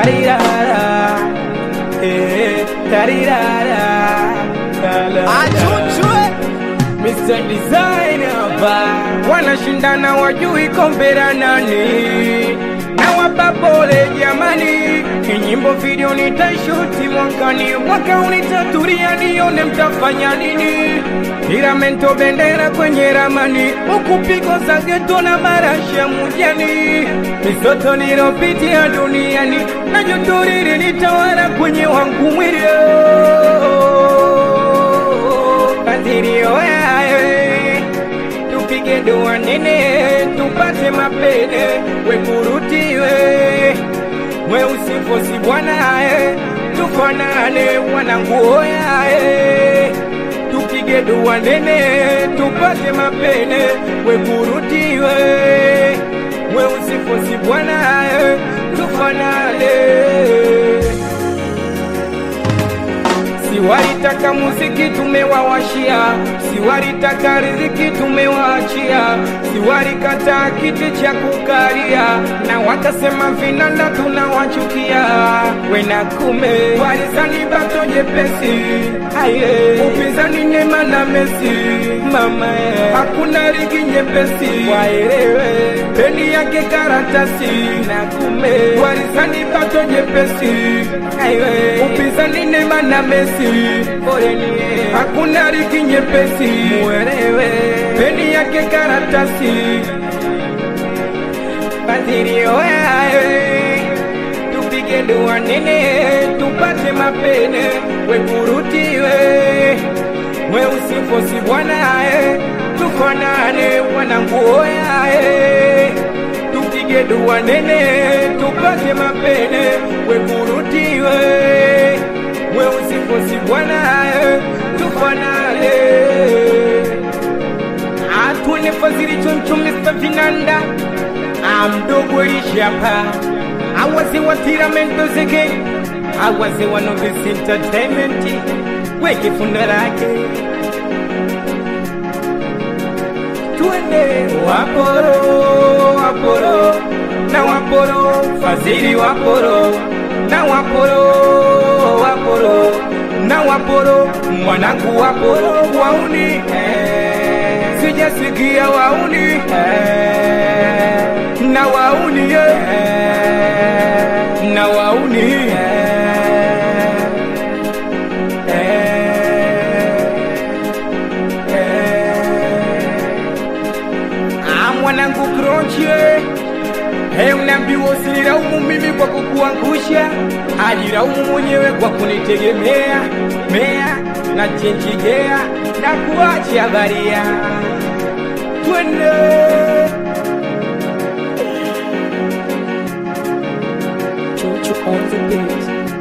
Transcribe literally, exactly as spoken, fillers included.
tarirara, eh, tarirara, Achuchwe mister Designer ba wanashindana wajui kompera nani na wapapole jamani. Nyimbo video nitaishuti mwakani, mwaka unitaturia nione mtafanya nini. Tiramento bendera kwenye ramani, ukupigo za geto na marashi ya mujani. Misoto nilopitia duniani, na jotoriri nitawala kwenye wangu mwili. Kadirio yae, tupige dua nene, tupate mapene, wekurutiwe. We usifosi bwana eh, tufanane wanangu eh, tupige dua nene, tupate mapene, we kurutiwe. We usifosi bwana eh, tufanane. Siwalitaka muziki tumewawashia, siwalitaka riziki tumewaachia, siwalikata kiti cha kukalia, na wakasema vinanda tunawachukia. Wena kume walizani bato jepesi, aye upinzani Neema na Messi. Mama hakuna ligi nyepesi, waelewe peni yake karatasi. Na kume walizani bato jepesi, aye upinzani Neema na Messi. Hakuna ligi nyepesi, muelewe peni yake karatasi. Badirio yae, tupige dua nene, tupate mapene, we kurutiwe. We usifosi bwana eh, tufanane wanangu yae. Tupige dua nene, tupate mapene, we kurutiwe. We usifosi bwana eh, tufanane. Atune fazili choncho mister Vinanda, amdogo ishapa. Awaze wa Tiramento zeke, awaze wa Novice Entertainment, weke funda lake. Tuende waporo, waporo, na waporo, fazili waporo, na waporo, waporo, na waporo, mwanangu waporo, wauni eh, sijasikia wauni eh, na wauni eh, na wauni eh, eh, ah, mwanangu kronchie. Hey, unaambiwa usinilaumu mimi kwa kukuangusha, ajilaumu mwenyewe kwa kunitegemea. Mea na chenjigea na kuacha baria. Twende Chuchu on the beat.